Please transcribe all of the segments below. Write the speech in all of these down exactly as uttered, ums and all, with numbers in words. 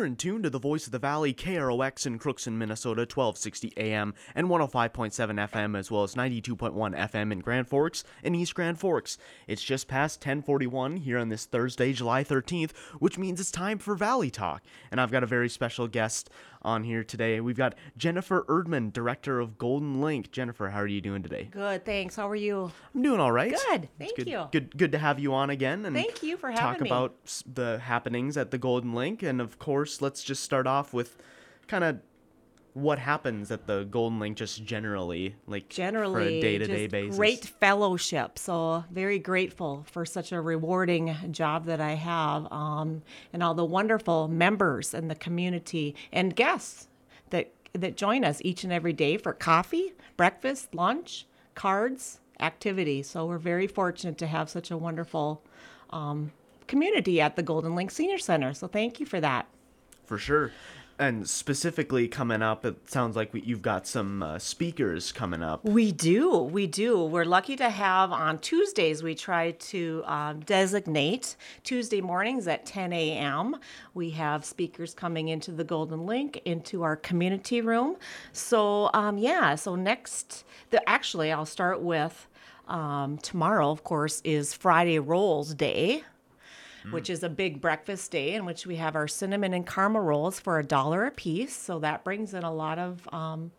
You're in tune to the voice of the valley, K R O X in Crookston, Minnesota, twelve sixty A M and one oh five point seven F M, as well as ninety-two point one F M in Grand Forks and East Grand Forks. It's just past ten forty-one here on this Thursday, July thirteenth, which means it's time for Valley Talk. And I've got a very special guest on here today. We've got Jennifer Erdman, Director of Golden Link. Jennifer, how are you doing today? Good, thanks. How are you? I'm doing all right. Good, It's thank good, you. Good, good to have you on again. And Thank you for having talk me. about s- the happenings at the Golden Link. And of course, let's just start off with kind of what happens at the Golden Link just generally, like Generally, for a day-to-day just basis. great fellowship. So very grateful for such a rewarding job that I have, um, and all the wonderful members in the community and guests that that join us each and every day for coffee, breakfast, lunch, cards, activities. So we're very fortunate to have such a wonderful um, community at the Golden Link Senior Center. So thank you for that. For sure. And specifically coming up, it sounds like we, you've got some uh, speakers coming up. We do. We do. We're lucky to have on Tuesdays, we try to um, designate Tuesday mornings at ten a.m. We have speakers coming into the Golden Link, into our community room. So, um, yeah, so next, the, actually, I'll start with um, tomorrow, of course, is Friday Rolls Day, which is a big breakfast day in which we have our cinnamon and caramel rolls for a dollar a piece. So that brings in a lot of um,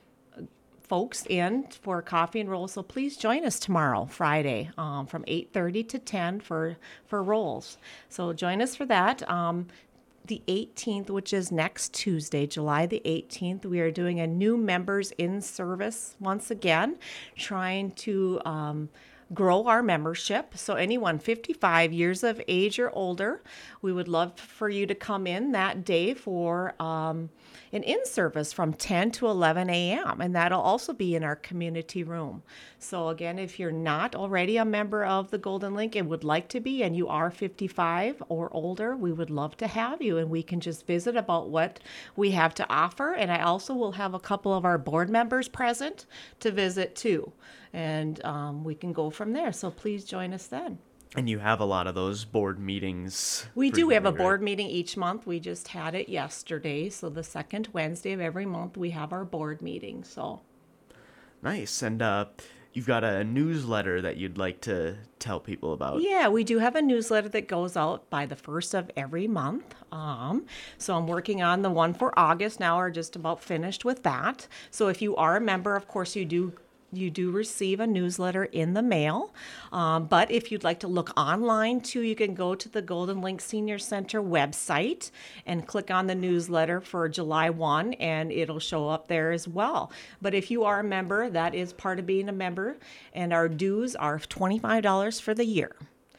folks in for coffee and rolls. So please join us tomorrow, Friday, um, from eight thirty to ten for, for rolls. So join us for that. Um, the eighteenth, which is next Tuesday, July the eighteenth, we are doing a new members in service once again, trying to um, grow our membership. So anyone fifty-five years of age or older, we would love for you to come in that day for um, an in-service from ten to eleven a.m. And that'll also be in our community room. So again, if you're not already a member of the Golden Link and would like to be, and you are fifty-five or older, we would love to have you. And we can just visit about what we have to offer. And I also will have a couple of our board members present to visit too. And um, we can go from there. So please join us then. And you have a lot of those board meetings. We do. We have a frequently, right? board meeting each month. We just had it yesterday. So the second Wednesday of every month, we have our board meeting. So Nice. And uh, you've got a newsletter that you'd like to tell people about. yeah, we do have a newsletter that goes out by the first of every month. Um, so I'm working on the one for August now, or just about finished with that. So if you are a member, of course, you do you do receive a newsletter in the mail. Um, but if you'd like to look online too, you can go to the Golden Link Senior Center website and click on the newsletter for July first, and it'll show up there as well. But if you are a member, that is part of being a member, and our dues are twenty-five dollars for the year.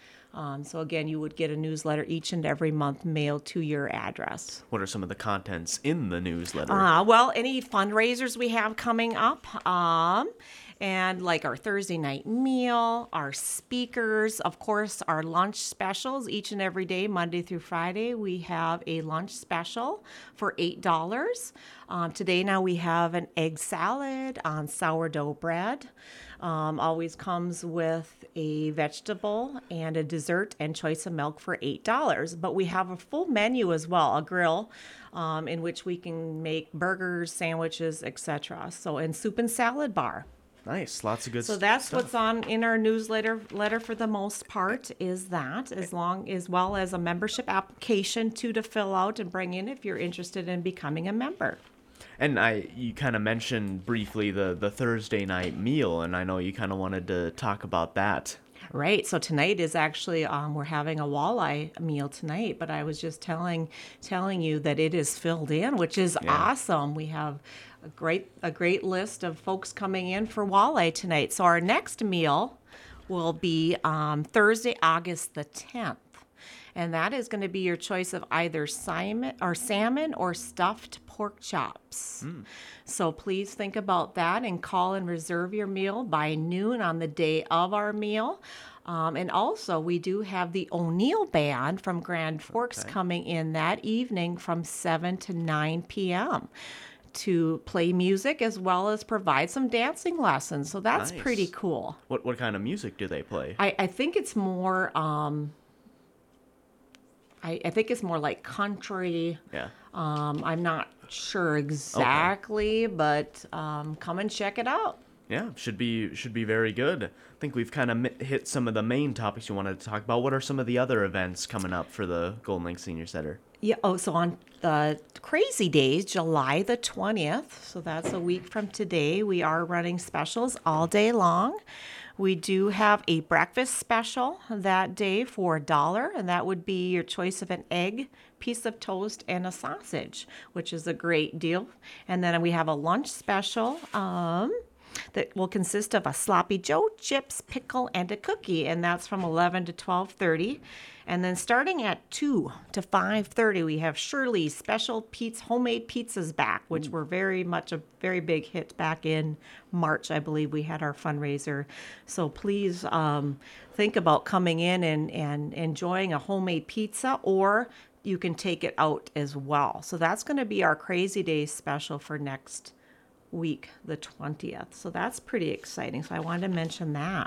Um, so again, you would get a newsletter each and every month mailed to your address. What are some of the contents in the newsletter? Uh, well, any fundraisers we have coming up, um, and like our Thursday night meal, our speakers, of course, our lunch specials each and every day, Monday through Friday. We have a lunch special for eight dollars. Um, today now we have an egg salad on sourdough bread. Um, always comes with a vegetable and a dessert and choice of milk for eight dollars. But we have a full menu as well, a grill um, in which we can make burgers, sandwiches, et cetera. So, and soup and salad bar. Nice. Lots of good So that's stuff. what's on in our newsletter letter for the most part, is that, as long as well as a membership application too to fill out and bring in if you're interested in becoming a member. And I, you kind of mentioned briefly the, the Thursday night meal, and I know you kind of wanted to talk about that. Right. So tonight is actually um, we're having a walleye meal tonight, but I was just telling telling you that it is filled in, which is Yeah. awesome. We have a great a great list of folks coming in for walleye tonight. So our next meal will be um, Thursday, August the tenth. And that is going to be your choice of either salmon or salmon or stuffed pork chops. Mm. So please think about that and call and reserve your meal by noon on the day of our meal. Um, and also, we do have the O'Neill Band from Grand Forks Okay. coming in that evening from seven to nine p.m. to play music as well as provide some dancing lessons. So that's Nice. pretty cool. What what kind of music do they play? I, I think it's more... Um, I, I think it's more like country. Yeah. Um, I'm not sure exactly, okay. but um, come and check it out. Yeah, should be should be very good. I think we've kind of hit some of the main topics you wanted to talk about. What are some of the other events coming up for the Golden Link Senior Center? Yeah. Oh, so on the crazy days, July the twentieth, so that's a week from today, we are running specials all day long. We do have a breakfast special that day for a dollar, and that would be your choice of an egg, piece of toast, and a sausage, which is a great deal. And then we have a lunch special um, that will consist of a sloppy Joe, chips, pickle, and a cookie, and that's from eleven to twelve thirty. And then starting at two to five thirty, we have Shirley's Special Pizza, Homemade Pizzas back, which were very much a very big hit back in March, I believe we had our fundraiser. So please um, think about coming in and, and enjoying a homemade pizza, or you can take it out as well. So that's going to be our Crazy Days special for next week, the twentieth. So that's pretty exciting. So I wanted to mention that.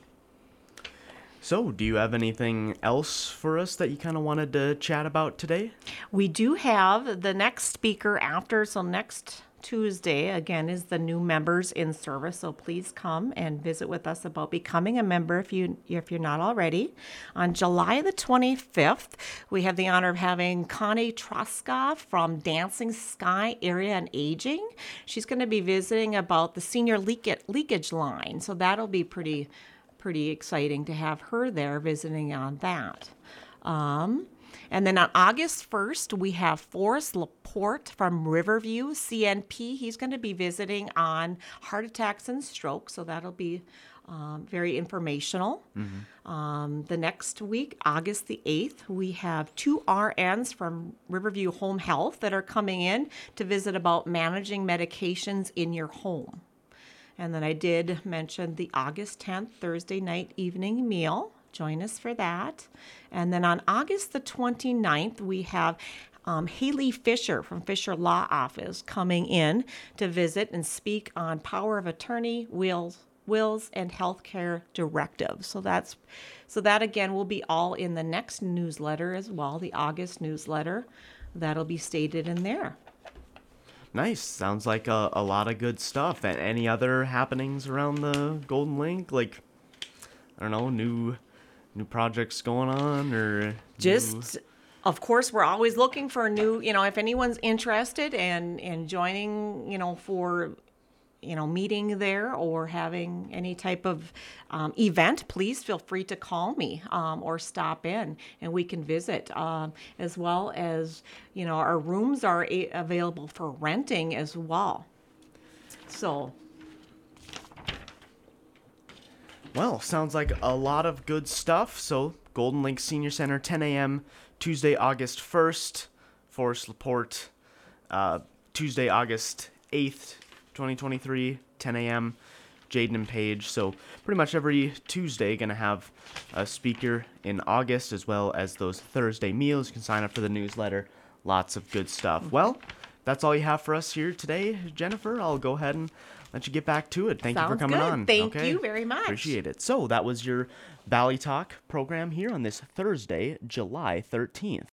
So, do you have anything else for us that you kind of wanted to chat about today? We do have the next speaker after, so next Tuesday, again, is the new members in service. So please come and visit with us about becoming a member if, you, if you're not already. On July the twenty-fifth, we have the honor of having Connie Truska from Dancing Sky Area and Aging. She's going to be visiting about the senior leakage, leakage line. So that'll be pretty pretty exciting to have her there visiting on that. Um, and then on August first, we have Forrest Laporte from Riverview C N P. He's going to be visiting on heart attacks and strokes, so that'll be um, very informational. Mm-hmm. Um, the next week, August the eighth, we have two R Ns from Riverview Home Health that are coming in to visit about managing medications in your home. And then I did mention the August tenth, Thursday night evening meal. Join us for that. And then on August the twenty-ninth, we have um, Haley Fisher from Fisher Law Office coming in to visit and speak on power of attorney, wills, wills, and healthcare directives. So that's so that again will be all in the next newsletter as well, the August newsletter. That'll be stated in there. Nice. Sounds like a, a lot of good stuff. And any other happenings around the Golden Link? Like, I don't know, new new projects going on, or just, new... of course, we're always looking for a new, you know, if anyone's interested in, in joining, you know, for, you know, meeting there or having any type of um, event, please feel free to call me um, or stop in and we can visit. Um, as well as, you know, our rooms are a- available for renting as well. So. Well, sounds like a lot of good stuff. So, Golden Link Senior Center, ten a.m., Tuesday, August first. Forrest Laporte, uh, Tuesday, August eighth. twenty twenty-three, ten a.m., Jaden and Paige. So pretty much every Tuesday going to have a speaker in August, as well as those Thursday meals. You can sign up for the newsletter. Lots of good stuff. Well, that's all you have for us here today, Jennifer. I'll go ahead and let you get back to it. Thank Sounds you for coming good. on. Thank okay? you very much. Appreciate it. So that was your Valley Talk program here on this Thursday, July thirteenth.